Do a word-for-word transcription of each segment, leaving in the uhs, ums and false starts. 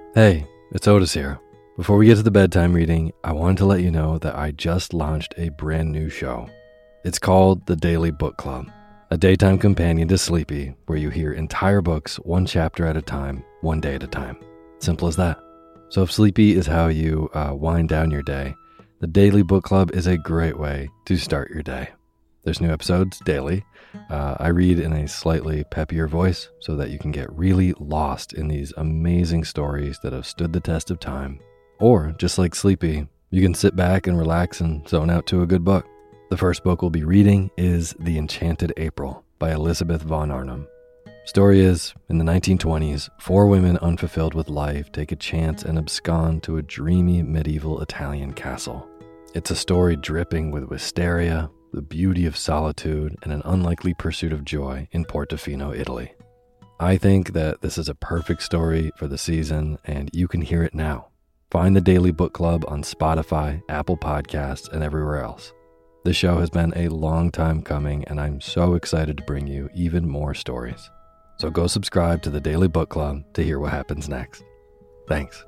Hey, it's Otis here. Before we get to the bedtime reading, I wanted to let you know that I just launched a brand new show. It's called The Daily Book Club, a daytime companion to Sleepy, where you hear entire books one chapter at a time, one day at a time. Simple as that. So if Sleepy is how you uh, wind down your day, The Daily Book Club is a great way to start your day. There's new episodes daily. Uh, I read in a slightly peppier voice so that you can get really lost in these amazing stories that have stood the test of time. Or, just like Sleepy, you can sit back and relax and zone out to a good book. The first book we'll be reading is The Enchanted April by Elizabeth von Arnim. Story is, in the nineteen twenties, four women unfulfilled with life take a chance and abscond to a dreamy medieval Italian castle. It's a story dripping with wisteria, the beauty of solitude, and an unlikely pursuit of joy in Portofino, Italy. I think that this is a perfect story for the season, and you can hear it now. Find the Daily Book Club on Spotify, Apple Podcasts, and everywhere else. This show has been a long time coming, and I'm so excited to bring you even more stories. So go subscribe to the Daily Book Club to hear what happens next. Thanks.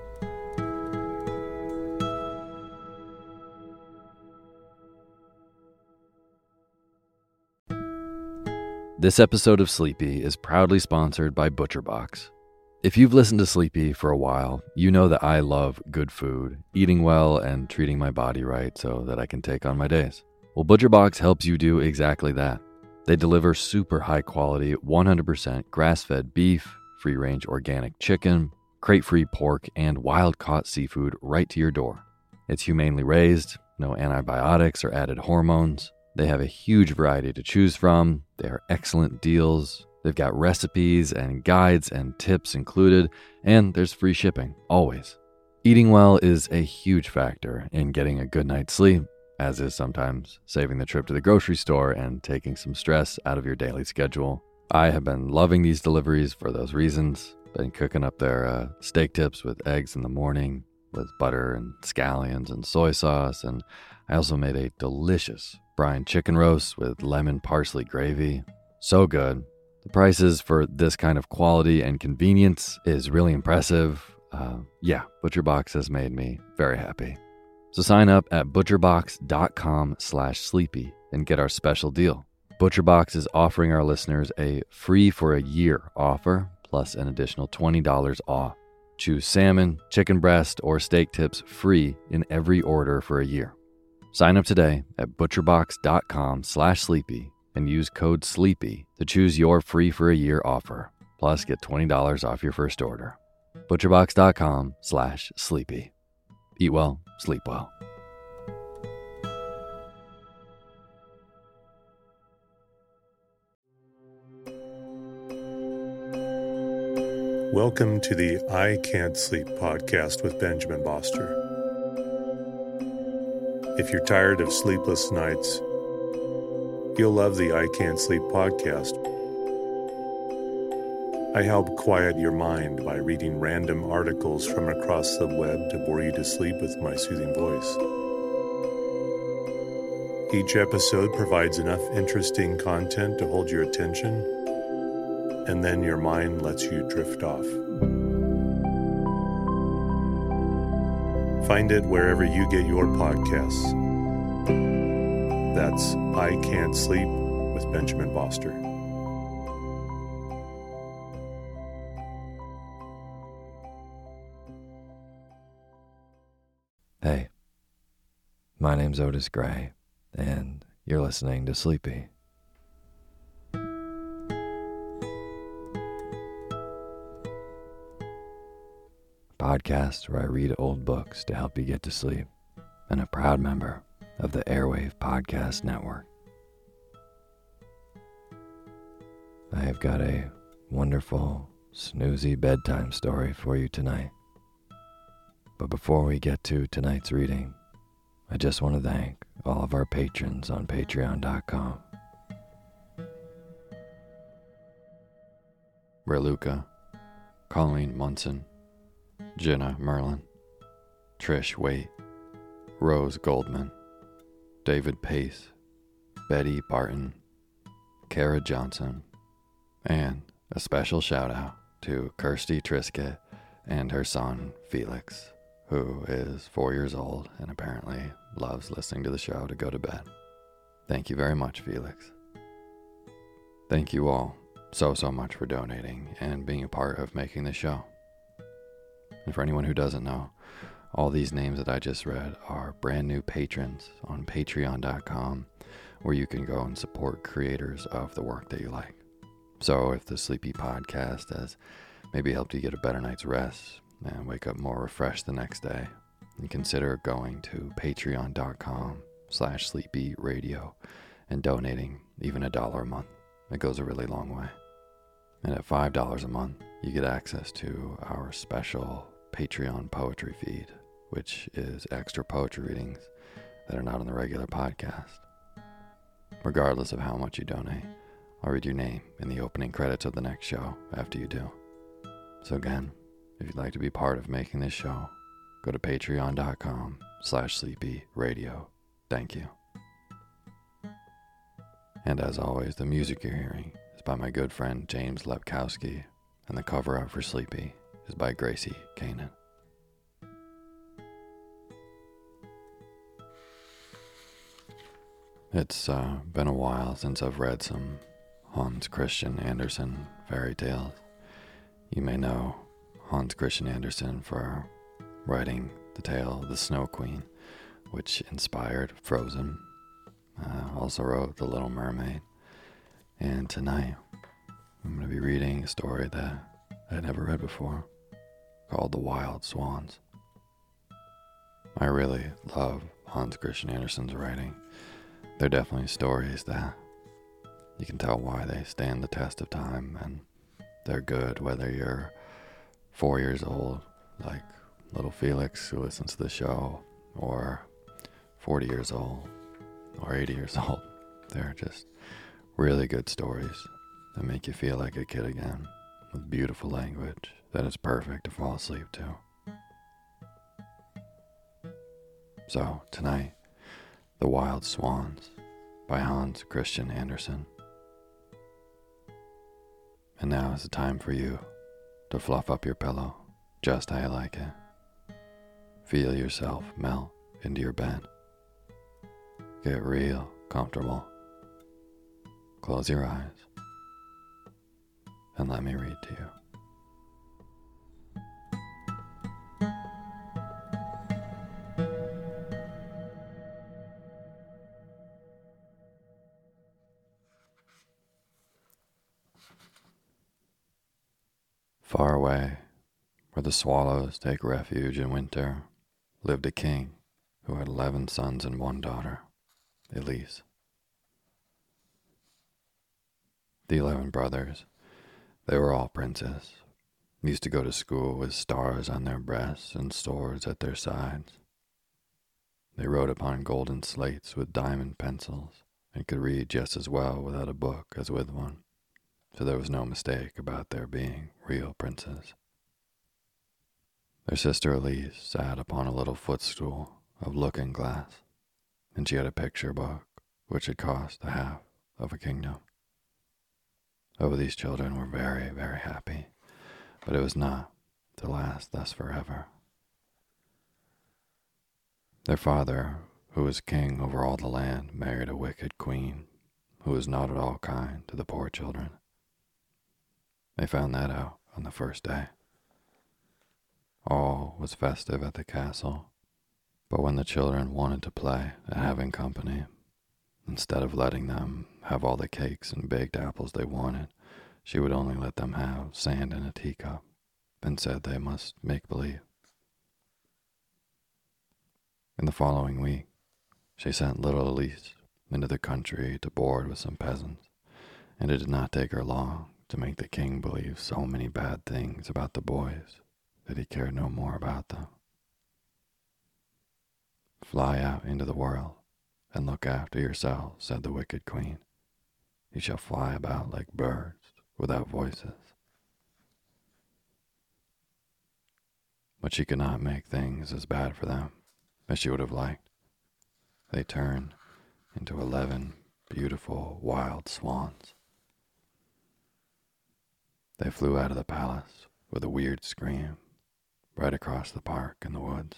This episode of Sleepy is proudly sponsored by ButcherBox. If you've listened to Sleepy for a while, you know that I love good food, eating well, and treating my body right so that I can take on my days. Well, ButcherBox helps you do exactly that. They deliver super high quality, one hundred percent grass-fed beef, free-range organic chicken, crate-free pork, and wild-caught seafood right to your door. It's humanely raised, no antibiotics or added hormones. They have a huge variety to choose from. They are excellent deals. They've got recipes and guides and tips included, and there's free shipping, always. Eating well is a huge factor in getting a good night's sleep, as is sometimes saving the trip to the grocery store and taking some stress out of your daily schedule. I have been loving these deliveries for those reasons. Been cooking up their uh, steak tips with eggs in the morning, with butter and scallions and soy sauce, and I also made a delicious brine chicken roast with lemon parsley gravy. So good. The prices for this kind of quality and convenience is really impressive. Uh, yeah, ButcherBox has made me very happy. So sign up at butcherbox.com slash sleepy and get our special deal. ButcherBox is offering our listeners a free for a year offer, plus an additional twenty dollars off. Choose salmon, chicken breast, or steak tips free in every order for a year. Sign up today at butcherbox.com slash sleepy and use code SLEEPY to choose your free for a year offer. Plus, get twenty dollars off your first order. butcherbox.com slash sleepy. Eat well, sleep well. Welcome to the I Can't Sleep podcast with Benjamin Boster. If you're tired of sleepless nights, you'll love the I Can't Sleep podcast. I help quiet your mind by reading random articles from across the web to bore you to sleep with my soothing voice. Each episode provides enough interesting content to hold your attention, and then your mind lets you drift off. Find it wherever you get your podcasts. That's I Can't Sleep with Benjamin Boster. Hey, my name's Otis Gray, and you're listening to Sleepy. Podcast where I read old books to help you get to sleep, and a proud member of the Airwave Podcast Network. I have got a wonderful, snoozy bedtime story for you tonight. But before we get to tonight's reading, I just want to thank all of our patrons on patreon dot com. Reluca, Colleen Munson, Jenna Merlin, Trish Waite, Rose Goldman, David Pace, Betty Barton, Kara Johnson, and a special shout out to Kirsty Trisket, and her son, Felix, who is four years old and apparently loves listening to the show to go to bed. Thank you very much, Felix. Thank you all so, so much for donating and being a part of making this show. And for anyone who doesn't know, all these names that I just read are brand new patrons on patreon dot com, where you can go and support creators of the work that you like. So if the Sleepy Podcast has maybe helped you get a better night's rest and wake up more refreshed the next day, then consider going to patreon dot com slash sleepy radio and donating even a dollar a month. It goes a really long way. And at five dollars a month, you get access to our special Patreon poetry feed, which is extra poetry readings that are not on the regular podcast. Regardless of how much you donate, I'll read your name in the opening credits of the next show after you do. So again, if you'd like to be part of making this show, go to patreon dot com slash sleepy radio. Thank you. And as always, the music you're hearing is by my good friend James Lepkowski, and the cover art for Sleepy is by Gracie Kanan. It's uh, been a while since I've read some Hans Christian Andersen fairy tales. You may know Hans Christian Andersen for writing the tale of the Snow Queen, which inspired Frozen. Uh, also wrote The Little Mermaid. And tonight, I'm going to be reading a story that I had never read before, called The Wild Swans. I really love Hans Christian Andersen's writing. They're definitely stories that you can tell why they stand the test of time, and they're good whether you're four years old, like little Felix who listens to the show, or forty years old, or eighty years old. They're just really good stories that make you feel like a kid again, with beautiful language that is perfect to fall asleep to. So, tonight, The Wild Swans by Hans Christian Andersen. And now is the time for you to fluff up your pillow just how you like it. Feel yourself melt into your bed. Get real comfortable. Close your eyes and let me read to you. Far away, where the swallows take refuge in winter, lived a king who had eleven sons and one daughter, Elise. The eleven brothers, they were all princes, used to go to school with stars on their breasts and swords at their sides. They wrote upon golden slates with diamond pencils and could read just as well without a book as with one, so there was no mistake about their being real princes. Their sister Elise sat upon a little footstool of looking glass, and she had a picture book which had cost the half of a kingdom. Oh, these children were very, very happy, but it was not to last thus forever. Their father, who was king over all the land, married a wicked queen who was not at all kind to the poor children. They found that out on the first day. All was festive at the castle, but when the children wanted to play at having company, instead of letting them have all the cakes and baked apples they wanted, she would only let them have sand in a teacup and said they must make believe. In the following week, she sent little Elise into the country to board with some peasants, and it did not take her long to make the king believe so many bad things about the boys that he cared no more about them. Fly out into the world and look after yourself, said the wicked queen. You shall fly about like birds without voices. But she could not make things as bad for them as she would have liked. They turned into eleven beautiful wild swans. They flew out of the palace with a weird scream right across the park in the woods.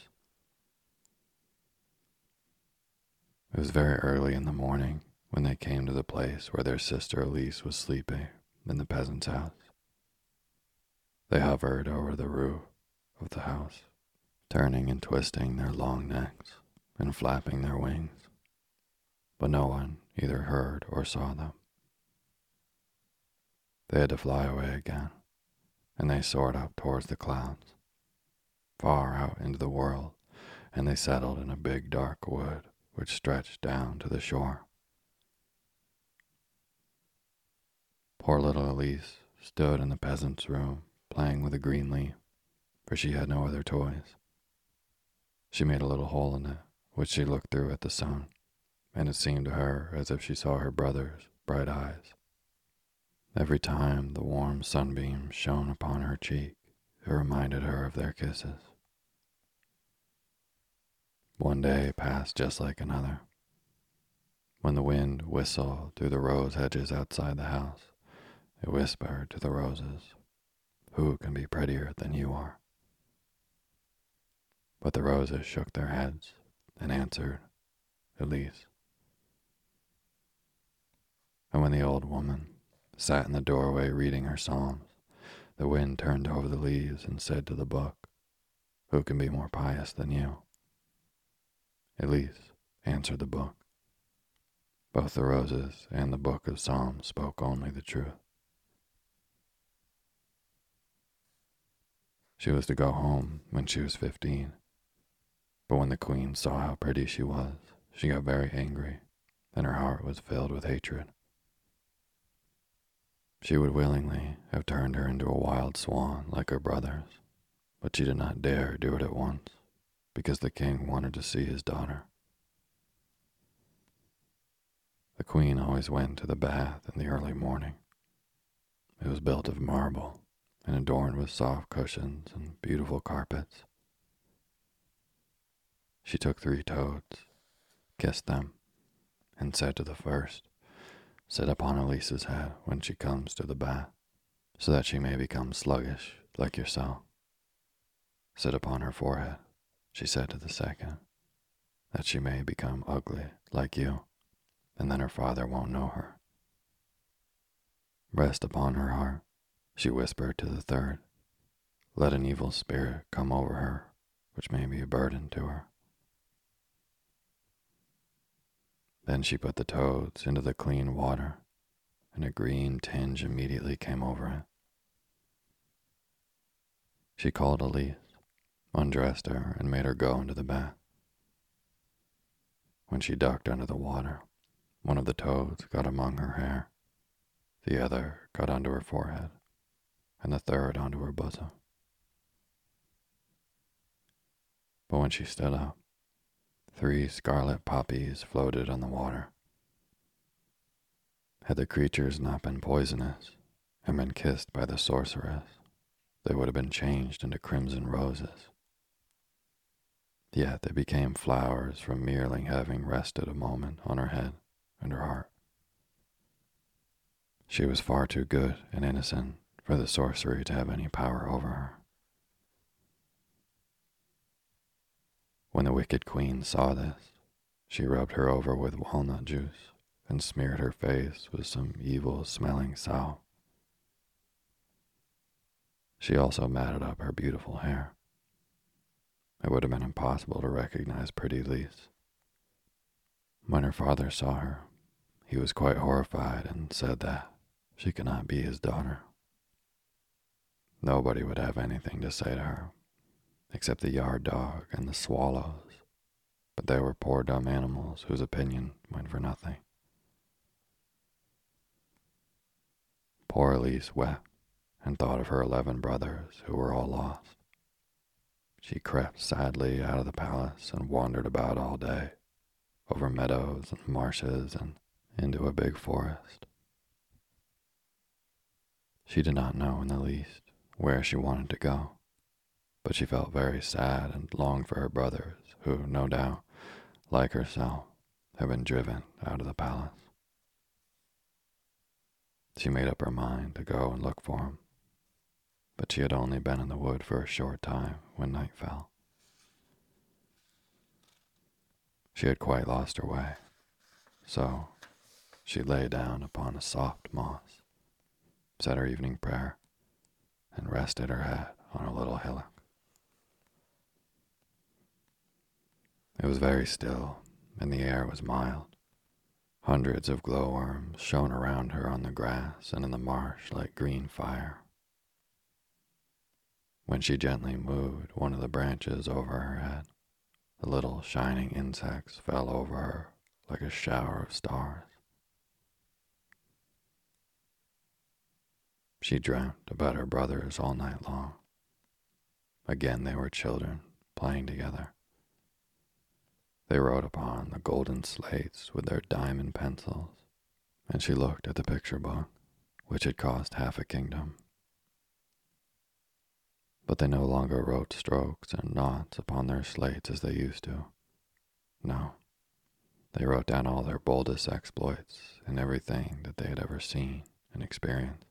It was very early in the morning when they came to the place where their sister Elise was sleeping in the peasant's house. They hovered over the roof of the house, turning and twisting their long necks and flapping their wings, but no one either heard or saw them. They had to fly away again, and they soared up towards the clouds, far out into the world, and they settled in a big dark wood which stretched down to the shore. Poor little Elise stood in the peasant's room playing with a green leaf, for she had no other toys. She made a little hole in it, which she looked through at the sun, and it seemed to her as if she saw her brother's bright eyes. Every time the warm sunbeams shone upon her cheek, it reminded her of their kisses. One day passed just like another. When the wind whistled through the rose hedges outside the house, it whispered to the roses, "Who can be prettier than you are?" But the roses shook their heads and answered, "Elise." And when the old woman sat in the doorway reading her psalms, the wind turned over the leaves and said to the book, "Who can be more pious than you?" "Elise," answered the book. Both the roses and the book of Psalms spoke only the truth. She was to go home when she was fifteen, but when the queen saw how pretty she was, she got very angry, and her heart was filled with hatred. She would willingly have turned her into a wild swan like her brothers, but she did not dare do it at once, because the king wanted to see his daughter. The queen always went to the bath in the early morning. It was built of marble and adorned with soft cushions and beautiful carpets. She took three toads, kissed them, and said to the first, "Sit upon Elise's head when she comes to the bath, so that she may become sluggish like yourself. Sit upon her forehead," she said to the second, "that she may become ugly like you, and then her father won't know her. Rest upon her heart," she whispered to the third. "Let an evil spirit come over her, which may be a burden to her." Then she put the toads into the clean water, and a green tinge immediately came over it. She called Elise, undressed her, and made her go into the bath. When she ducked under the water, one of the toads got among her hair, the other got onto her forehead, and the third onto her bosom. But when she stood up, three scarlet poppies floated on the water. Had the creatures not been poisonous and been kissed by the sorceress, they would have been changed into crimson roses. Yet they became flowers from merely having rested a moment on her head and her heart. She was far too good and innocent for the sorcery to have any power over her. When the wicked queen saw this, she rubbed her over with walnut juice and smeared her face with some evil-smelling salve. She also matted up her beautiful hair. It would have been impossible to recognize pretty Elise. When her father saw her, he was quite horrified and said that she could not be his daughter. Nobody would have anything to say to her, except the yard dog and the swallows, but they were poor dumb animals whose opinion went for nothing. Poor Elise wept and thought of her eleven brothers who were all lost. She crept sadly out of the palace and wandered about all day, over meadows and marshes and into a big forest. She did not know in the least where she wanted to go, but she felt very sad and longed for her brothers, who, no doubt, like herself, had been driven out of the palace. She made up her mind to go and look for them. but she had only been in the wood for a short time when night fell. She had quite lost her way, so she lay down upon a soft moss, said her evening prayer, and rested her head on a little hillock. It was very still, and the air was mild. Hundreds of glowworms shone around her on the grass and in the marsh like green fire. When she gently moved one of the branches over her head, the little shining insects fell over her like a shower of stars. She dreamt about her brothers all night long. Again they were children, playing together. They wrote upon the golden slates with their diamond pencils, and she looked at the picture book, which had cost half a kingdom. But they no longer wrote strokes and knots upon their slates as they used to. No, they wrote down all their boldest exploits and everything that they had ever seen and experienced.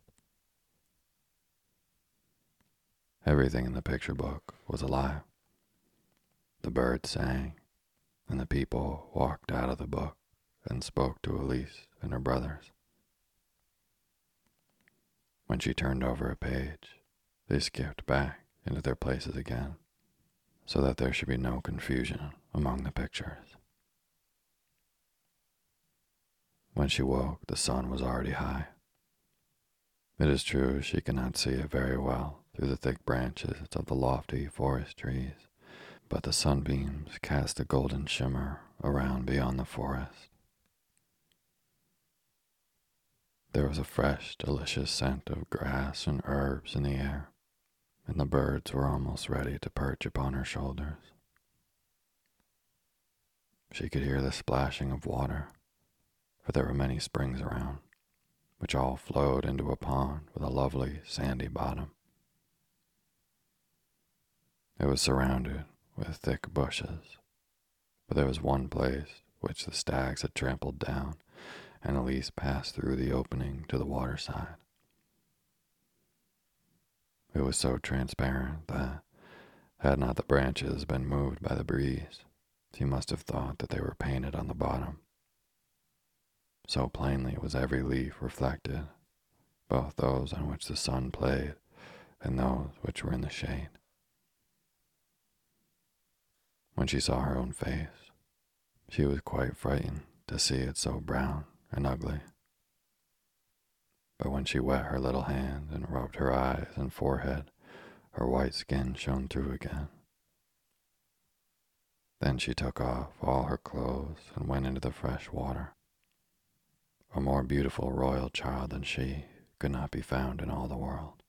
Everything in the picture book was alive. The birds sang, and the people walked out of the book and spoke to Elise and her brothers. When she turned over a page, they skipped back into their places again, so that there should be no confusion among the pictures. When she woke, the sun was already high. It is true she could not see it very well through the thick branches of the lofty forest trees, but the sunbeams cast a golden shimmer around beyond the forest. There was a fresh, delicious scent of grass and herbs in the air, and the birds were almost ready to perch upon her shoulders. She could hear the splashing of water, for there were many springs around, which all flowed into a pond with a lovely sandy bottom. It was surrounded with thick bushes, but there was one place which the stags had trampled down, and Elise passed through the opening to the water side. It was so transparent that, had not the branches been moved by the breeze, she must have thought that they were painted on the bottom. So plainly was every leaf reflected, both those on which the sun played and those which were in the shade. When she saw her own face, she was quite frightened to see it so brown and ugly. But when she wet her little hand and rubbed her eyes and forehead, her white skin shone through again. Then she took off all her clothes and went into the fresh water. A more beautiful royal child than she could not be found in all the world.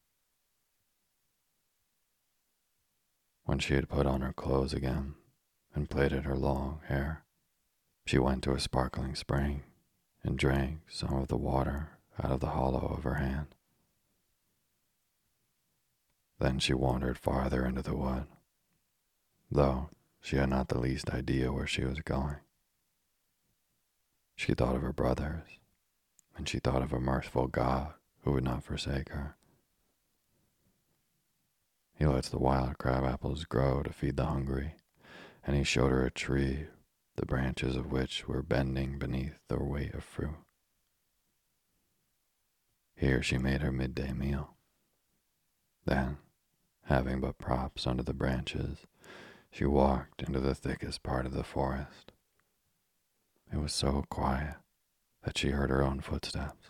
When she had put on her clothes again and plaited her long hair, she went to a sparkling spring and drank some of the water out of the hollow of her hand. Then she wandered farther into the wood, though she had not the least idea where she was going. She thought of her brothers, and she thought of a merciful God who would not forsake her. He lets the wild crab apples grow to feed the hungry, and he showed her a tree, the branches of which were bending beneath the weight of fruit. Here she made her midday meal. Then, having but props under the branches, she walked into the thickest part of the forest. It was so quiet that she heard her own footsteps.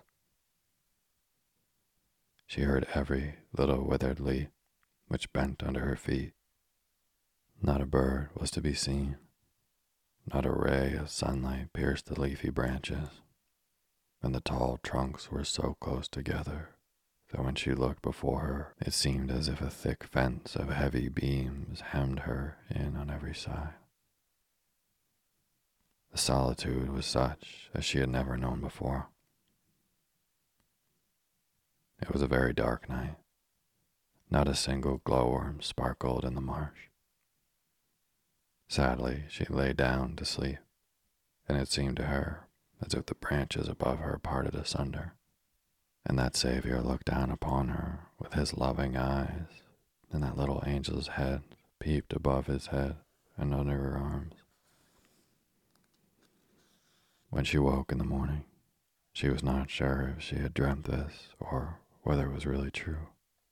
She heard every little withered leaf which bent under her feet. Not a bird was to be seen. Not a ray of sunlight pierced the leafy branches, and the tall trunks were so close together that when she looked before her, it seemed as if a thick fence of heavy beams hemmed her in on every side. The solitude was such as she had never known before. It was a very dark night. Not a single glowworm sparkled in the marsh. Sadly, she lay down to sleep, and it seemed to her as if the branches above her parted asunder, And that Savior looked down upon her with his loving eyes, and that little angel's head peeped above his head and under her arms. When she woke in the morning, she was not sure if she had dreamt this or whether it was really true.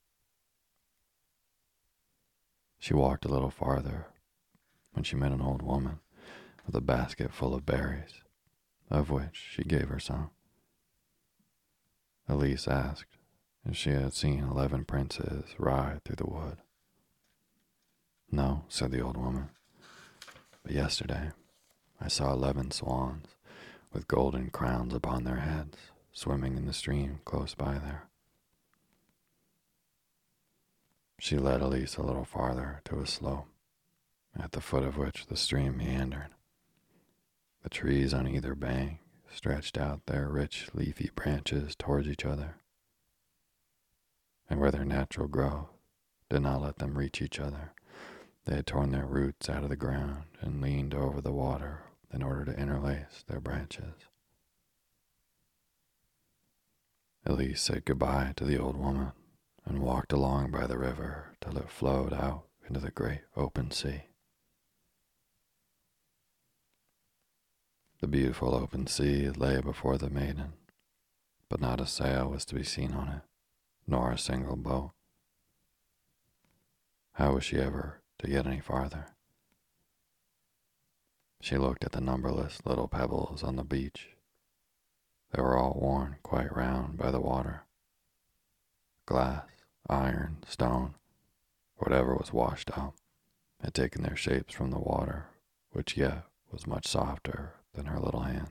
She walked a little farther when she met an old woman with a basket full of berries, of which she gave her some. Elise asked if she had seen eleven princes ride through the wood. No, said the old woman, but yesterday I saw eleven swans with golden crowns upon their heads swimming in the stream close by there. She led Elise a little farther to a slope, at the foot of which the stream meandered. The trees on either bank stretched out their rich leafy branches towards each other, and where their natural growth did not let them reach each other, they had torn their roots out of the ground and leaned over the water in order to interlace their branches. Elise said goodbye to the old woman and walked along by the river till it flowed out into the great open sea. The beautiful open sea lay before the maiden, but not a sail was to be seen on it, nor a single boat. How was she ever to get any farther? She looked at the numberless little pebbles on the beach. They were all worn quite round by the water. Glass, iron, stone, whatever was washed up, had taken their shapes from the water, which yet was much softer than her little hand.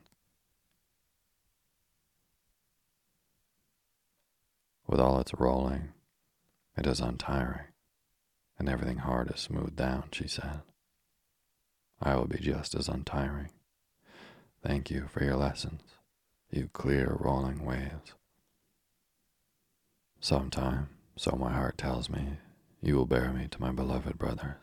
With all its rolling, it is untiring, and everything hard is smoothed down, she said. I will be just as untiring. Thank you for your lessons, you clear rolling waves. Sometime, so my heart tells me, you will bear me to my beloved brothers.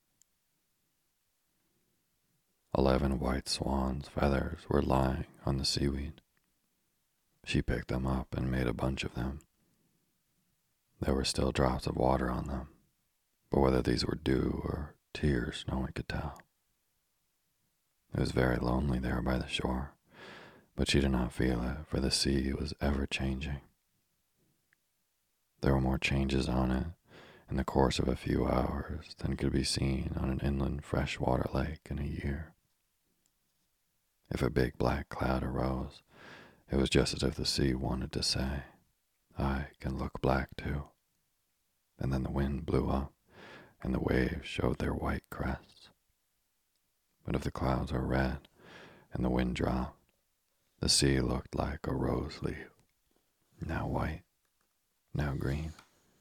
Eleven white swans' feathers were lying on the seaweed. She picked them up and made a bunch of them. There were still drops of water on them, but whether these were dew or tears no one could tell. It was very lonely there by the shore, but she did not feel it, for the sea was ever changing. There were more changes on it in the course of a few hours than could be seen on an inland freshwater lake in a year. If a big black cloud arose, it was just as if the sea wanted to say, I can look black too. And then the wind blew up, and the waves showed their white crests. But if the clouds were red, and the wind dropped, the sea looked like a rose leaf, now white, now green.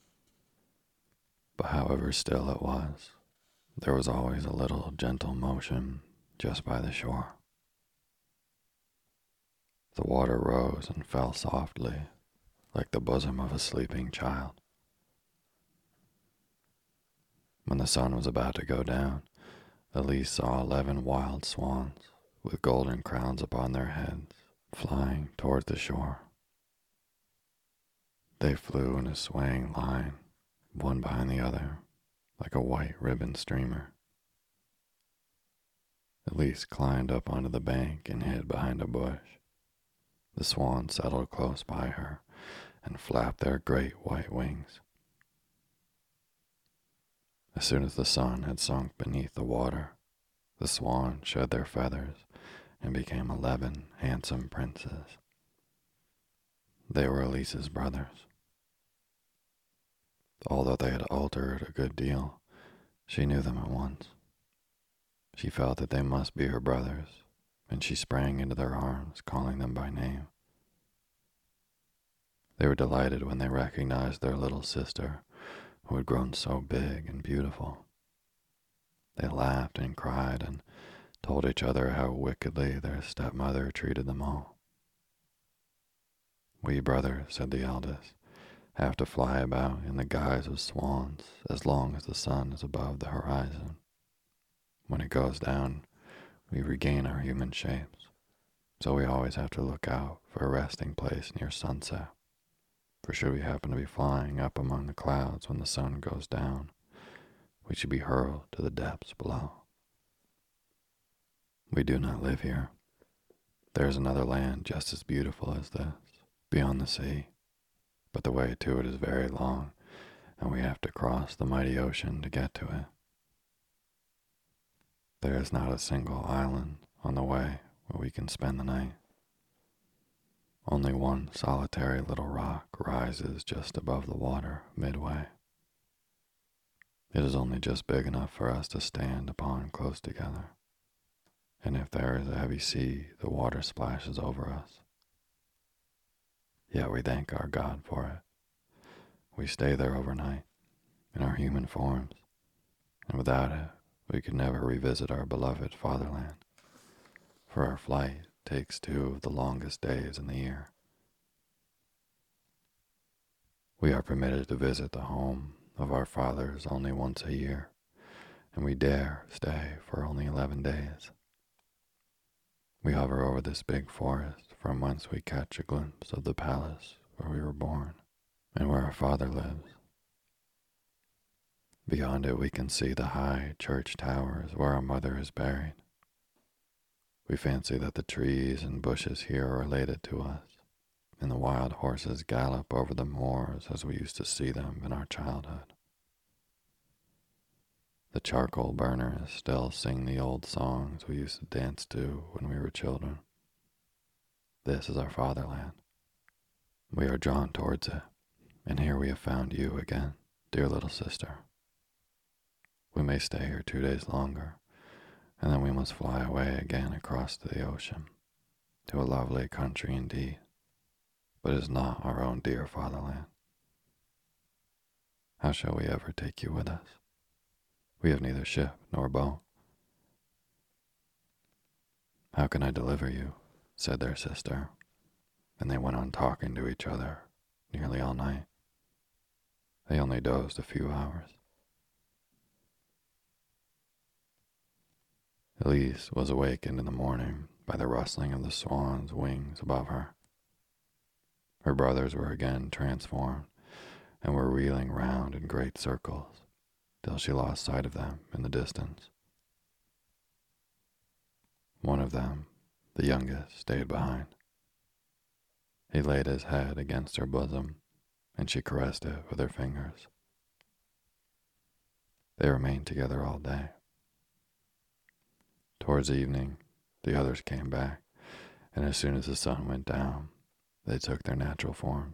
But however still it was, there was always a little gentle motion just by the shore. The water rose and fell softly, like the bosom of a sleeping child. When the sun was about to go down, Elise saw eleven wild swans with golden crowns upon their heads, flying toward the shore. They flew in a swaying line, one behind the other, like a white ribbon streamer. Elise climbed up onto the bank and hid behind a bush. The swans settled close by her and flapped their great white wings. As soon as the sun had sunk beneath the water, the swans shed their feathers and became eleven handsome princes. They were Elise's brothers. Although they had altered a good deal, she knew them at once. She felt that they must be her brothers, and she sprang into their arms, calling them by name. They were delighted when they recognized their little sister, who had grown so big and beautiful. They laughed and cried and told each other how wickedly their stepmother treated them all. We brothers, said the eldest, have to fly about in the guise of swans as long as the sun is above the horizon. When it goes down, we regain our human shapes, so we always have to look out for a resting place near sunset. For should we happen to be flying up among the clouds when the sun goes down, we should be hurled to the depths below. We do not live here. There is another land just as beautiful as this, beyond the sea, but the way to it is very long, and we have to cross the mighty ocean to get to it. There is not a single island on the way where we can spend the night. Only one solitary little rock rises just above the water midway. It is only just big enough for us to stand upon close together, and if there is a heavy sea, the water splashes over us. Yet we thank our God for it. We stay there overnight in our human forms, and without it, we could never revisit our beloved fatherland, for our flight takes two of the longest days in the year. We are permitted to visit the home of our fathers only once a year, and we dare stay for only eleven days. We hover over this big forest from whence we catch a glimpse of the palace where we were born and where our father lives. Beyond it we can see the high church towers where our mother is buried. We fancy that the trees and bushes here are related to us, and the wild horses gallop over the moors as we used to see them in our childhood. The charcoal burners still sing the old songs we used to dance to when we were children. This is our fatherland. We are drawn towards it, and here we have found you again, dear little sister. We may stay here two days longer, and then we must fly away again across the ocean, to a lovely country indeed, but it is not our own dear fatherland. How shall we ever take you with us? We have neither ship nor boat. How can I deliver you? Said their sister, and they went on talking to each other nearly all night. They only dozed a few hours. Elise was awakened in the morning by the rustling of the swan's wings above her. Her brothers were again transformed and were reeling round in great circles till she lost sight of them in the distance. One of them, the youngest, stayed behind. He laid his head against her bosom, and she caressed it with her fingers. They remained together all day. Towards evening, the others came back, and as soon as the sun went down, they took their natural forms.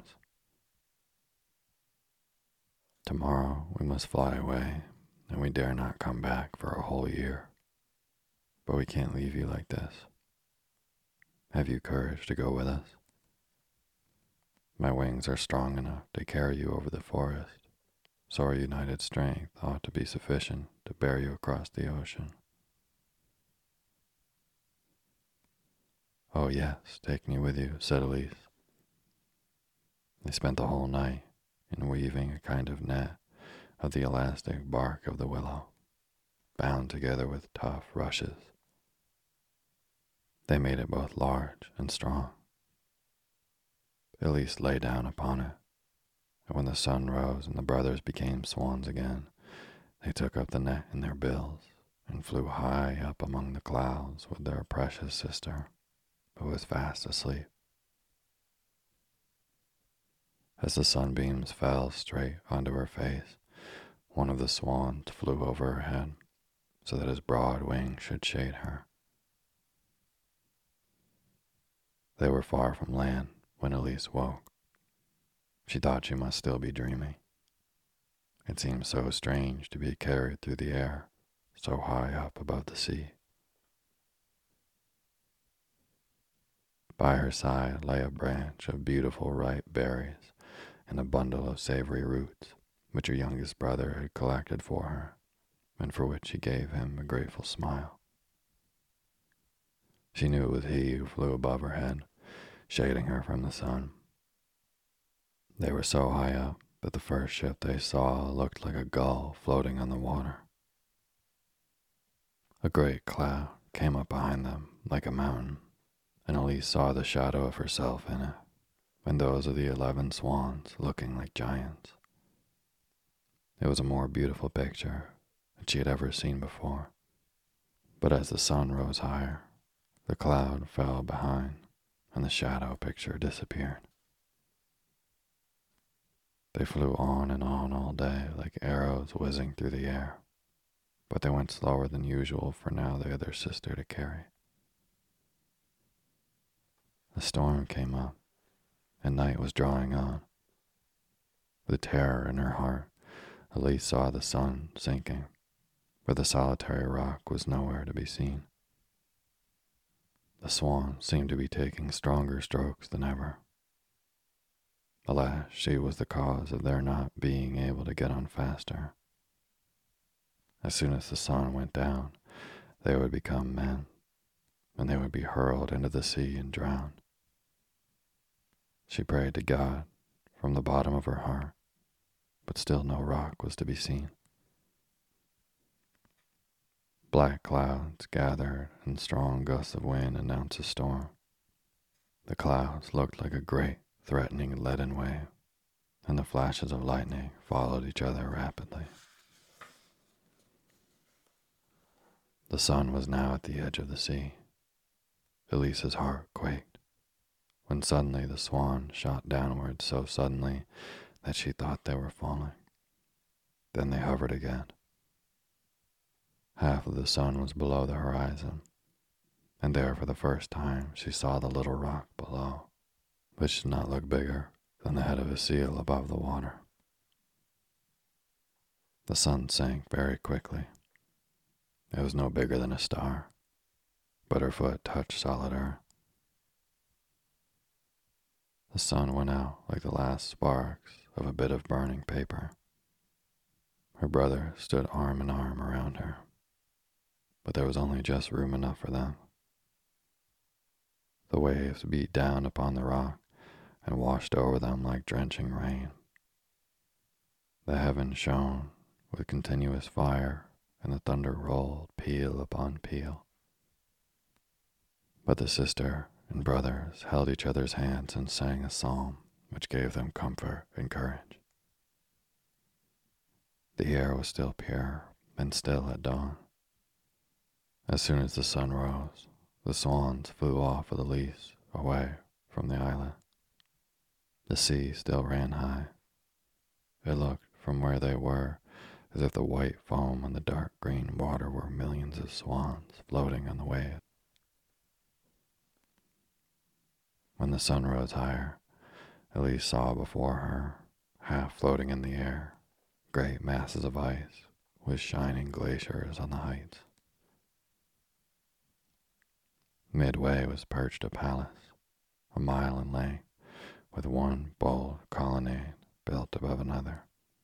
Tomorrow we must fly away, and we dare not come back for a whole year. But we can't leave you like this. Have you courage to go with us? My wings are strong enough to carry you over the forest, so our united strength ought to be sufficient to bear you across the ocean. Oh yes, take me with you, said Elise. They spent the whole night in weaving a kind of net of the elastic bark of the willow, bound together with tough rushes. They made it both large and strong. Elise lay down upon it, and when the sun rose and the brothers became swans again, they took up the net in their bills and flew high up among the clouds with their precious sister, who was fast asleep. As the sunbeams fell straight onto her face, one of the swans flew over her head, so that his broad wings should shade her. They were far from land when Elise woke. She thought she must still be dreaming. It seemed so strange to be carried through the air, so high up above the sea. By her side lay a branch of beautiful ripe berries and a bundle of savory roots, which her youngest brother had collected for her, and for which he gave him a grateful smile. She knew it was he who flew above her head, shading her from the sun. They were so high up that the first ship they saw looked like a gull floating on the water. A great cloud came up behind them like a mountain, and Elise saw the shadow of herself in it, and those of the eleven swans looking like giants. It was a more beautiful picture than she had ever seen before. But as the sun rose higher, the cloud fell behind, and the shadow picture disappeared. They flew on and on all day like arrows whizzing through the air, but they went slower than usual, for now they had their sister to carry. The storm came up, and night was drawing on. With terror in her heart, Elise saw the sun sinking, but the solitary rock was nowhere to be seen. The swan seemed to be taking stronger strokes than ever. Alas, she was the cause of their not being able to get on faster. As soon as the sun went down, they would become men, and they would be hurled into the sea and drowned. She prayed to God from the bottom of her heart, but still no rock was to be seen. Black clouds gathered, and strong gusts of wind announced a storm. The clouds looked like a great, threatening leaden wave, and the flashes of lightning followed each other rapidly. The sun was now at the edge of the sea. Elise's heart quaked, when suddenly the swan shot downward so suddenly that she thought they were falling. Then they hovered again. Half of the sun was below the horizon, and there for the first time she saw the little rock below, which did not look bigger than the head of a seal above the water. The sun sank very quickly. It was no bigger than a star, but her foot touched solid earth. The sun went out like the last sparks of a bit of burning paper. Her brother stood arm in arm around her, but there was only just room enough for them. The waves beat down upon the rock and washed over them like drenching rain. The heavens shone with continuous fire, and the thunder rolled peal upon peal. But the sister and brothers held each other's hands and sang a psalm which gave them comfort and courage. The air was still pure and still at dawn. As soon as the sun rose, the swans flew off with Elise away from the island. The sea still ran high. It looked from where they were as if the white foam and the dark green water were millions of swans floating on the waves. When the sun rose higher, Elise saw before her, half floating in the air, great masses of ice with shining glaciers on the heights. Midway was perched a palace, a mile in length, with one bold colonnade built above another.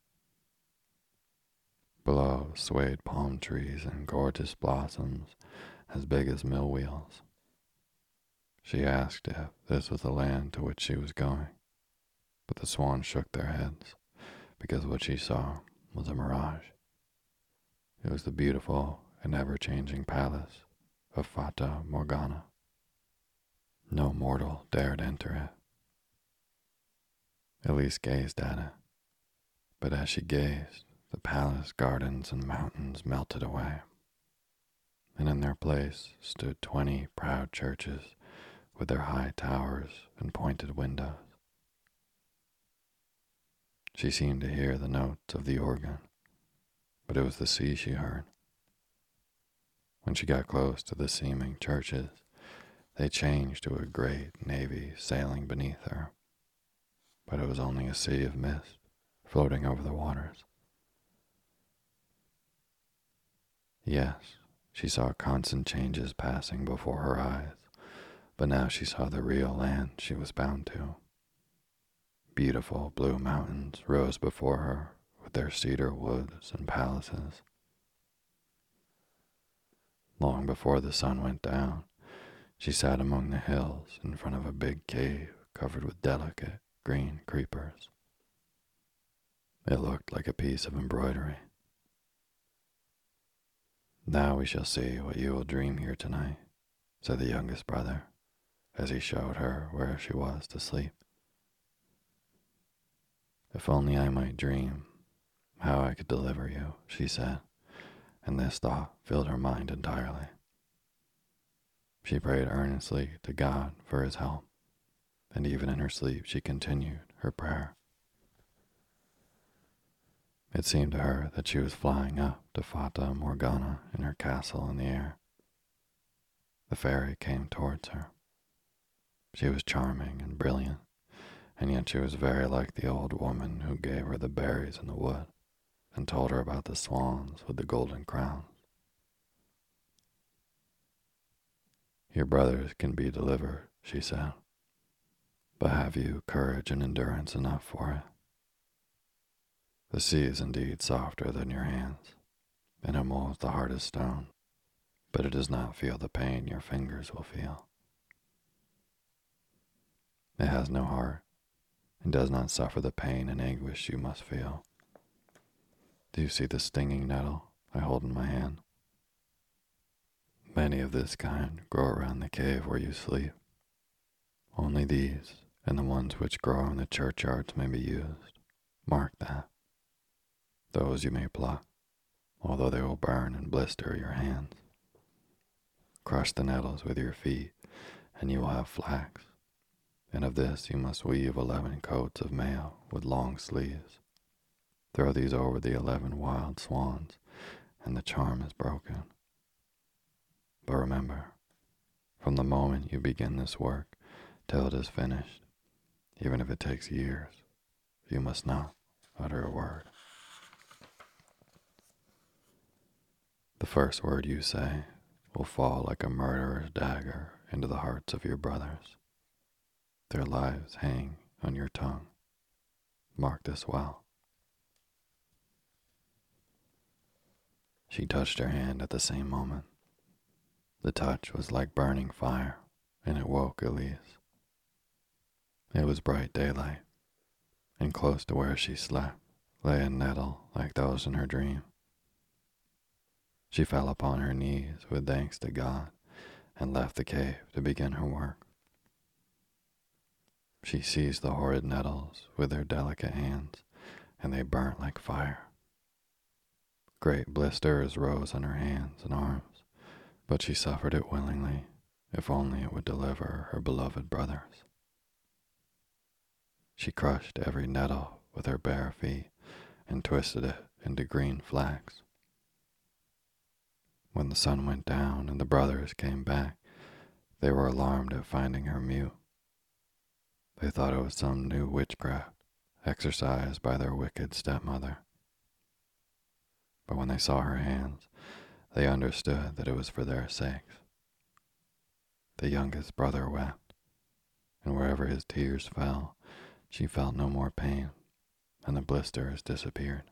Below swayed palm trees and gorgeous blossoms as big as mill wheels. She asked if this was the land to which she was going, but the swans shook their heads, because what she saw was a mirage. It was the beautiful and ever-changing palace of Fata Morgana. No mortal dared enter it. Elise gazed at it, but as she gazed, the palace gardens and mountains melted away, and in their place stood twenty proud churches with their high towers and pointed windows. She seemed to hear the notes of the organ, but it was the sea she heard. When she got close to the seeming churches, they changed to a great navy sailing beneath her, but it was only a sea of mist floating over the waters. Yes, she saw constant changes passing before her eyes, but now she saw the real land she was bound to. Beautiful blue mountains rose before her with their cedar woods and palaces. Long before the sun went down, she sat among the hills in front of a big cave covered with delicate green creepers. It looked like a piece of embroidery. "Now we shall see what you will dream here tonight," said the youngest brother, as he showed her where she was to sleep. If only I might dream how I could deliver you, she said, and this thought filled her mind entirely. She prayed earnestly to God for his help, and even in her sleep she continued her prayer. It seemed to her that she was flying up to Fata Morgana in her castle in the air. The fairy came towards her. She was charming and brilliant, and yet she was very like the old woman who gave her the berries in the wood and told her about the swans with the golden crowns. Your brothers can be delivered, she said, but have you courage and endurance enough for it? The sea is indeed softer than your hands, and it molds the hardest stone, but it does not feel the pain your fingers will feel. It has no heart, and does not suffer the pain and anguish you must feel. Do you see the stinging nettle I hold in my hand? Many of this kind grow around the cave where you sleep. Only these, and the ones which grow in the churchyards, may be used. Mark that. Those you may pluck, although they will burn and blister your hands. Crush the nettles with your feet, and you will have flax, and of this you must weave eleven coats of mail with long sleeves. Throw these over the eleven wild swans, and the charm is broken. But remember, from the moment you begin this work till it is finished, even if it takes years, you must not utter a word. The first word you say will fall like a murderer's dagger into the hearts of your brothers. Their lives hang on your tongue. Mark this well. She touched her hand at the same moment. The touch was like burning fire, and it woke Elise. It was bright daylight, and close to where she slept lay a nettle like those in her dream. She fell upon her knees with thanks to God and left the cave to begin her work. She seized the horrid nettles with her delicate hands, and they burnt like fire. Great blisters rose on her hands and arms, but she suffered it willingly, if only it would deliver her beloved brothers. She crushed every nettle with her bare feet and twisted it into green flax. When the sun went down and the brothers came back, they were alarmed at finding her mute. They thought it was some new witchcraft exercised by their wicked stepmother. But when they saw her hands, they understood that it was for their sakes. The youngest brother wept, and wherever his tears fell, she felt no more pain, and the blisters disappeared.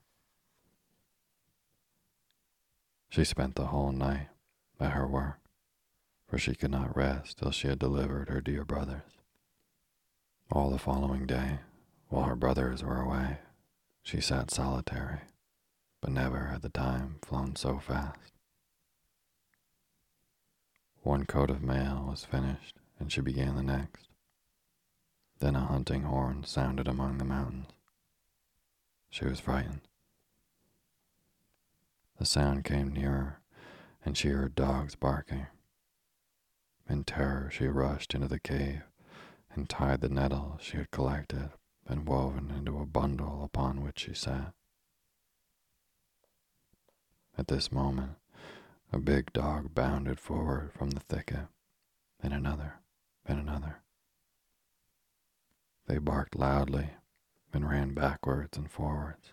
She spent the whole night at her work, for she could not rest till she had delivered her dear brothers. All the following day, while her brothers were away, she sat solitary, but never had the time flown so fast. One coat of mail was finished, and she began the next. Then a hunting horn sounded among the mountains. She was frightened. The sound came nearer, and she heard dogs barking. In terror, she rushed into the cave and tied the nettle she had collected and woven into a bundle upon which she sat. At this moment, a big dog bounded forward from the thicket, and another, and another. They barked loudly and ran backwards and forwards.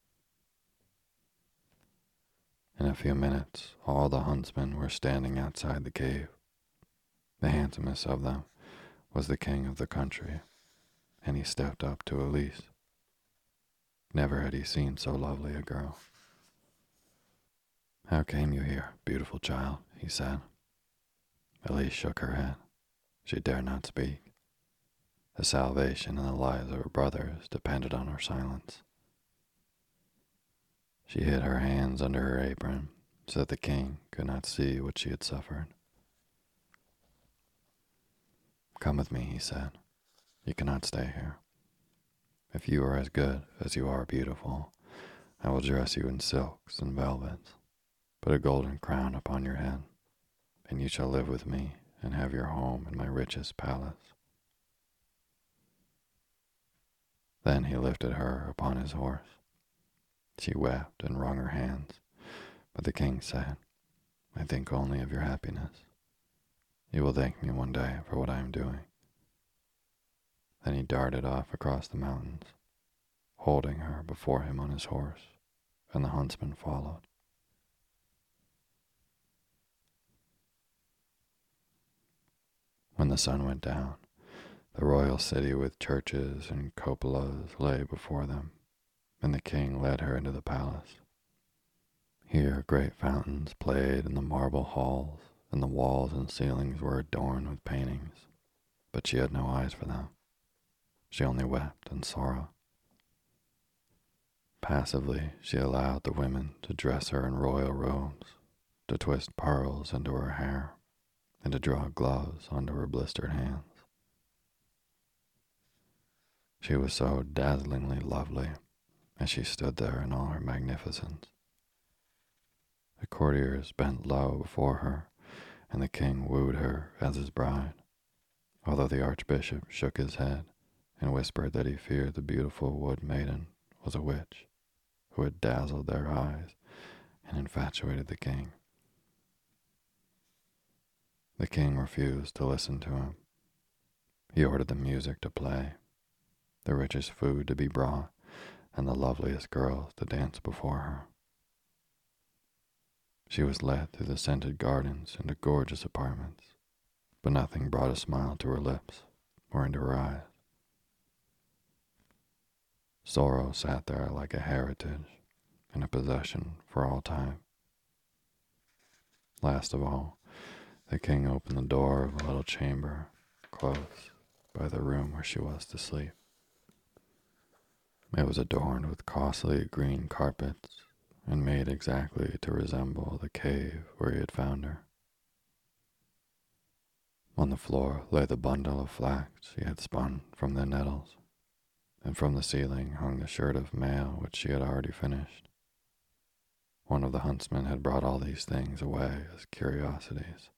In a few minutes, all the huntsmen were standing outside the cave. The handsomest of them was the king of the country, and he stepped up to Elise. Never had he seen so lovely a girl. "How came you here, beautiful child?" he said. Elise shook her head. She dared not speak. The salvation and the lives of her brothers depended on her silence. She hid her hands under her apron so that the king could not see what she had suffered. "Come with me," he said. "You cannot stay here." If you are as good as you are beautiful, I will dress you in silks and velvets, put a golden crown upon your head, and you shall live with me and have your home in my richest palace." Then he lifted her upon his horse. She wept and wrung her hands, but the king said, "I think only of your happiness. You will thank me one day for what I am doing." Then he darted off across the mountains, holding her before him on his horse, and the huntsman followed. When the sun went down, the royal city with churches and cupolas lay before them, and the king led her into the palace. Here great fountains played in the marble halls, and the walls and ceilings were adorned with paintings, but she had no eyes for them. She only wept in sorrow. Passively, she allowed the women to dress her in royal robes, to twist pearls into her hair, and to draw gloves onto her blistered hands. She was so dazzlingly lovely as she stood there in all her magnificence. The courtiers bent low before her, and the king wooed her as his bride, although the archbishop shook his head and whispered that he feared the beautiful wood maiden was a witch who had dazzled their eyes and infatuated the king. The king refused to listen to him. He ordered the music to play, the richest food to be brought, and the loveliest girls to dance before her. She was led through the scented gardens into gorgeous apartments, but nothing brought a smile to her lips or into her eyes. Sorrow sat there like a heritage and a possession for all time. Last of all, the king opened the door of a little chamber close by the room where she was to sleep. It was adorned with costly green carpets and made exactly to resemble the cave where he had found her. On the floor lay the bundle of flax she had spun from the nettles, and from the ceiling hung the shirt of mail which she had already finished. One of the huntsmen had brought all these things away as curiosities.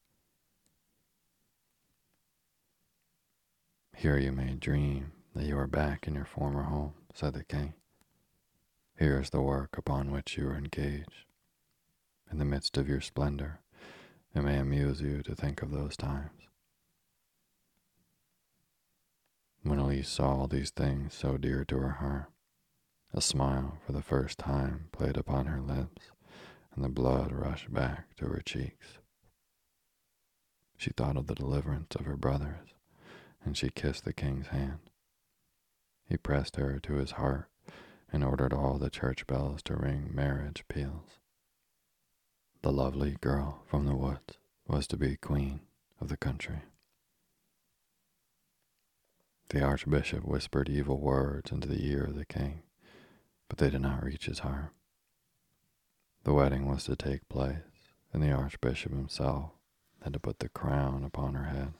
"Here you may dream that you are back in your former home," said the king. "Here is the work upon which you are engaged. In the midst of your splendor, it may amuse you to think of those times." When Elise saw all these things so dear to her heart, a smile for the first time played upon her lips, and the blood rushed back to her cheeks. She thought of the deliverance of her brothers, and she kissed the king's hand. He pressed her to his heart and ordered all the church bells to ring marriage peals. The lovely girl from the woods was to be queen of the country. The archbishop whispered evil words into the ear of the king, but they did not reach his heart. The wedding was to take place, and the archbishop himself had to put the crown upon her head.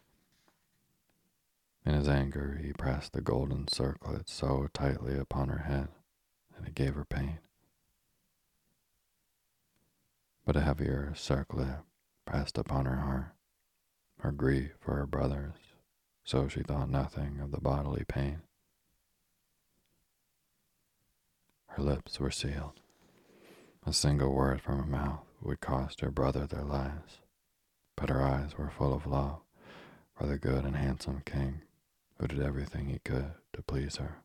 In his anger, he pressed the golden circlet so tightly upon her head that it gave her pain. But a heavier circlet pressed upon her heart, her grief for her brothers, so she thought nothing of the bodily pain. Her lips were sealed. A single word from her mouth would cost her brother their lives, but her eyes were full of love for the good and handsome king who did everything he could to please her.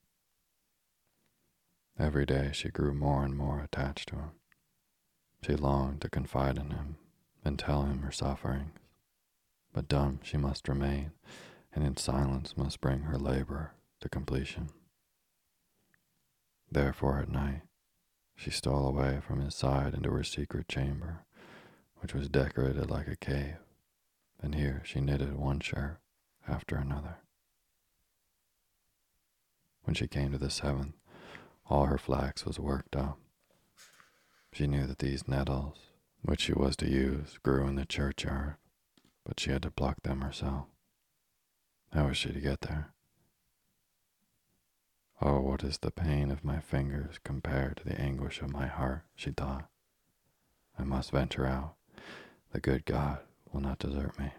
Every day she grew more and more attached to him. She longed to confide in him and tell him her sufferings, but dumb she must remain, and in silence must bring her labor to completion. Therefore at night she stole away from his side into her secret chamber, which was decorated like a cave, and here she knitted one shirt after another. When she came to the seventh, all her flax was worked up. She knew that these nettles, which she was to use, grew in the churchyard, but she had to pluck them herself. How was she to get there? Oh, what is the pain of my fingers compared to the anguish of my heart, she thought. I must venture out. The good God will not desert me.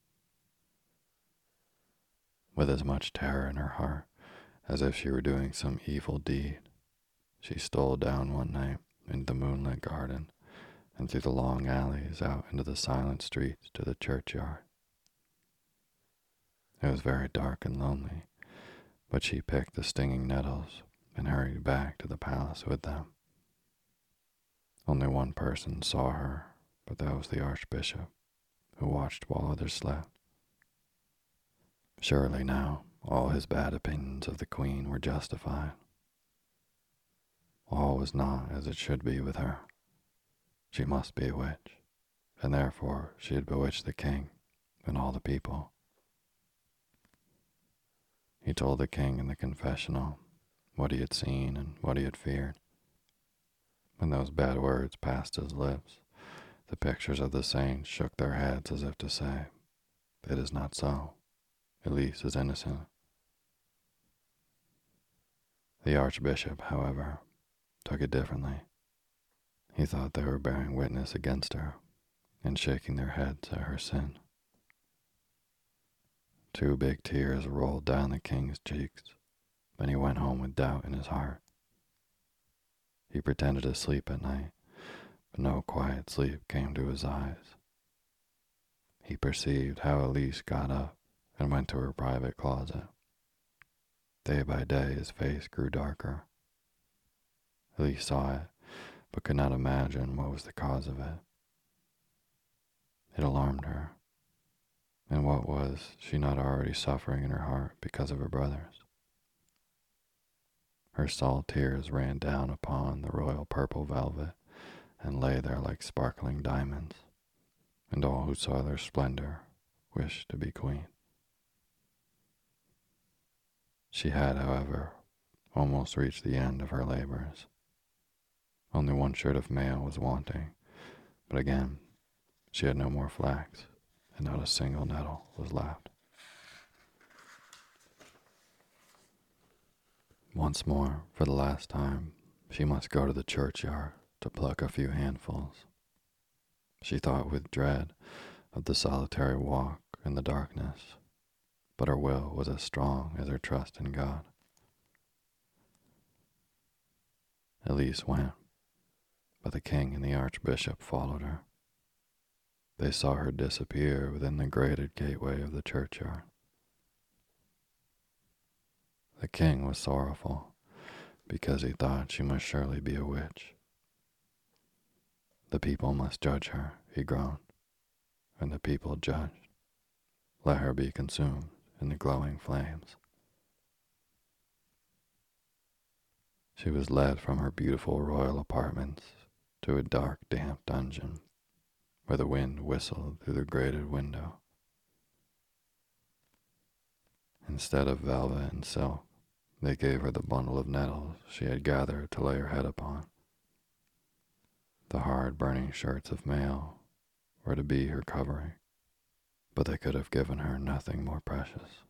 With as much terror in her heart as if she were doing some evil deed, she stole down one night into the moonlit garden and through the long alleys out into the silent streets to the churchyard. It was very dark and lonely, but she picked the stinging nettles and hurried back to the palace with them. Only one person saw her, but that was the Archbishop, who watched while others slept. Surely now all his bad opinions of the Queen were justified. All was not as it should be with her. She must be a witch, and therefore she had bewitched the king and all the people. He told the king in the confessional what he had seen and what he had feared. When those bad words passed his lips, the pictures of the saints shook their heads as if to say, "It is not so. Elise is innocent." The Archbishop, however, took it differently. He thought they were bearing witness against her and shaking their heads at her sin. Two big tears rolled down the king's cheeks, and he went home with doubt in his heart. He pretended to sleep at night, but no quiet sleep came to his eyes. He perceived how Elise got up and went to her private closet. Day by day his face grew darker. Elise saw it, but could not imagine what was the cause of it. It alarmed her. And what was she not already suffering in her heart because of her brothers? Her salt tears ran down upon the royal purple velvet and lay there like sparkling diamonds, and all who saw their splendor wished to be queen. She had, however, almost reached the end of her labors. Only one shirt of mail was wanting, but again she had no more flax, and not a single nettle was left. Once more, for the last time, she must go to the churchyard to pluck a few handfuls. She thought with dread of the solitary walk in the darkness, but her will was as strong as her trust in God. Elise went, but the king and the archbishop followed her. They saw her disappear within the grated gateway of the churchyard. The king was sorrowful, because he thought she must surely be a witch. The people must judge her, he groaned, and the people judged. Let her be consumed in the glowing flames. She was led from her beautiful royal apartments to a dark, damp dungeon, where the wind whistled through the grated window. Instead of velvet and silk, they gave her the bundle of nettles she had gathered to lay her head upon. The hard, burning shirts of mail were to be her covering, but they could have given her nothing more precious.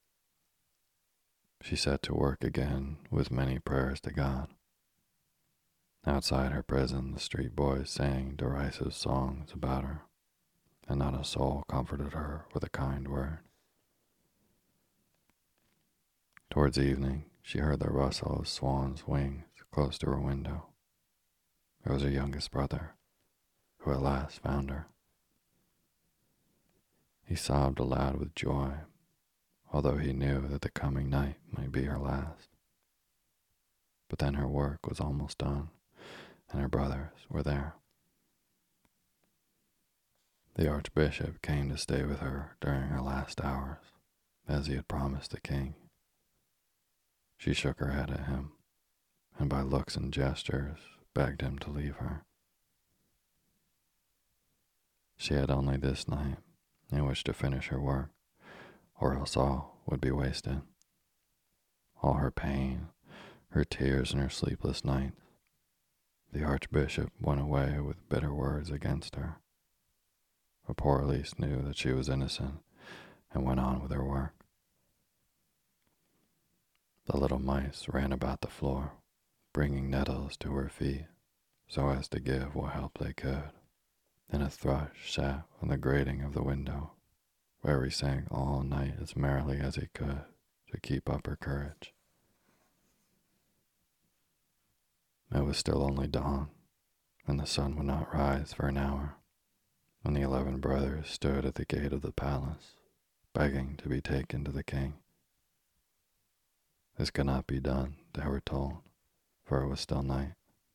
She set to work again with many prayers to God. Outside her prison, the street boys sang derisive songs about her, and not a soul comforted her with a kind word. Towards evening, she heard the rustle of swans' wings close to her window. It was her youngest brother, who at last found her. He sobbed aloud with joy, although he knew that the coming night might be her last. But then her work was almost done, and her brothers were there. The archbishop came to stay with her during her last hours, as he had promised the king. She shook her head at him, and by looks and gestures begged him to leave her. She had only this night in which to finish her work, or else all would be wasted. All her pain, her tears, and her sleepless nights. The archbishop went away with bitter words against her. But poor Elise knew that she was innocent and went on with her work. The little mice ran about the floor, bringing nettles to her feet so as to give what help they could, and a thrush sat on the grating of the window, where he sang all night as merrily as he could to keep up her courage. It was still only dawn, and the sun would not rise for an hour, when the eleven brothers stood at the gate of the palace, begging to be taken to the king. This could not be done, they were told, for it was still night.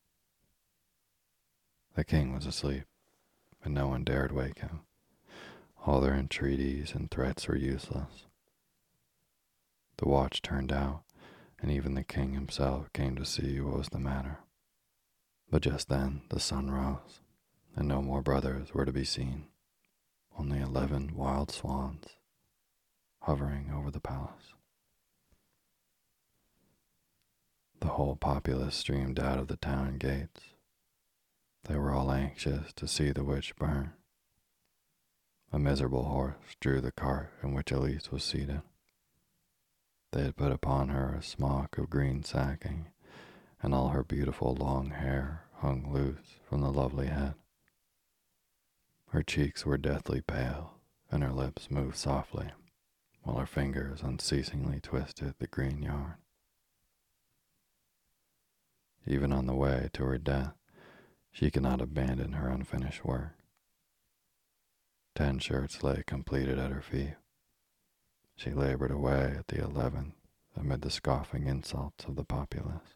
The king was asleep, and no one dared wake him. All their entreaties and threats were useless. The watch turned out, and even the king himself came to see what was the matter. But just then the sun rose, and no more brothers were to be seen, only eleven wild swans hovering over the palace. The whole populace streamed out of the town gates. They were all anxious to see the witch burn. A miserable horse drew the cart in which Elise was seated. They had put upon her a smock of green sacking, and all her beautiful long hair hung loose from the lovely head. Her cheeks were deathly pale, and her lips moved softly, while her fingers unceasingly twisted the green yarn. Even on the way to her death, she could not abandon her unfinished work. Ten shirts lay completed at her feet. She labored away at the eleventh amid the scoffing insults of the populace.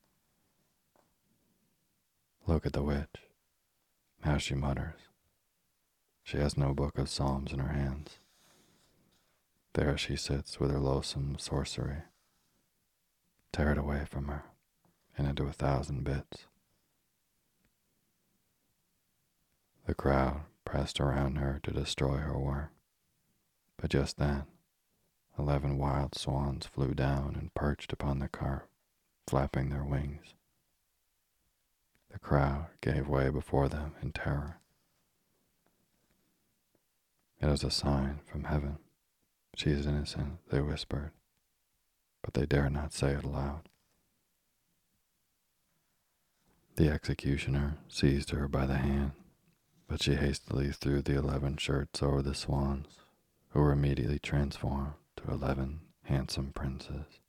Look at the witch, how she mutters. She has no book of psalms in her hands. There she sits with her loathsome sorcery. Tear it away from her, and into a thousand bits. The crowd pressed around her to destroy her work, but just then, eleven wild swans flew down and perched upon the cart, flapping their wings. The crowd gave way before them in terror. It is a sign from heaven. She is innocent, they whispered, but they dared not say it aloud. The executioner seized her by the hand, but she hastily threw the eleven shirts over the swans, who were immediately transformed to eleven handsome princes.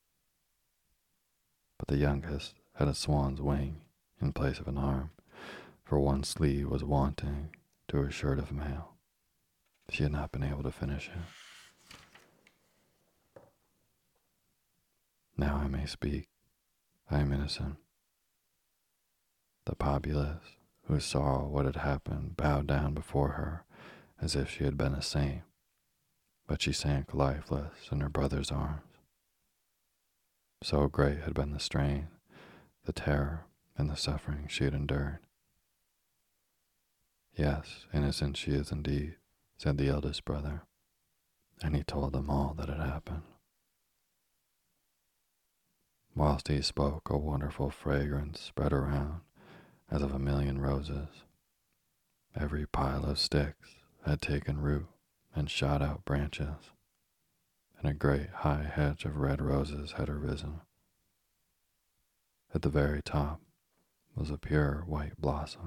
But the youngest had a swan's wing in place of an arm, for one sleeve was wanting to her shirt of mail. She had not been able to finish it. Now I may speak. I am innocent. The populace, who saw what had happened, bowed down before her as if she had been a saint, but she sank lifeless in her brother's arms. So great had been the strain, the terror, and the suffering she had endured. Yes, innocent she is indeed, said the eldest brother, and he told them all that had happened. Whilst he spoke, a wonderful fragrance spread around as of a million roses. Every pile of sticks had taken root and shot out branches, and a great high hedge of red roses had arisen. At the very top was a pure white blossom.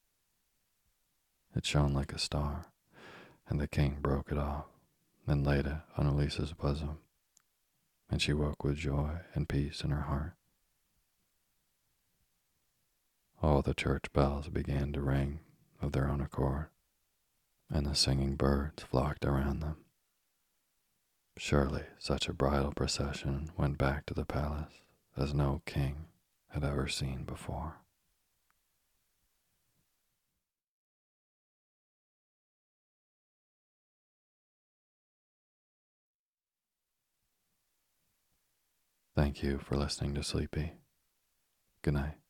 It shone like a star, and the king broke it off and laid it on Elise's bosom, and she woke with joy and peace in her heart. All the church bells began to ring of their own accord, and the singing birds flocked around them. Surely such a bridal procession went back to the palace as no king had ever seen before. Thank you for listening to Sleepy. Good night.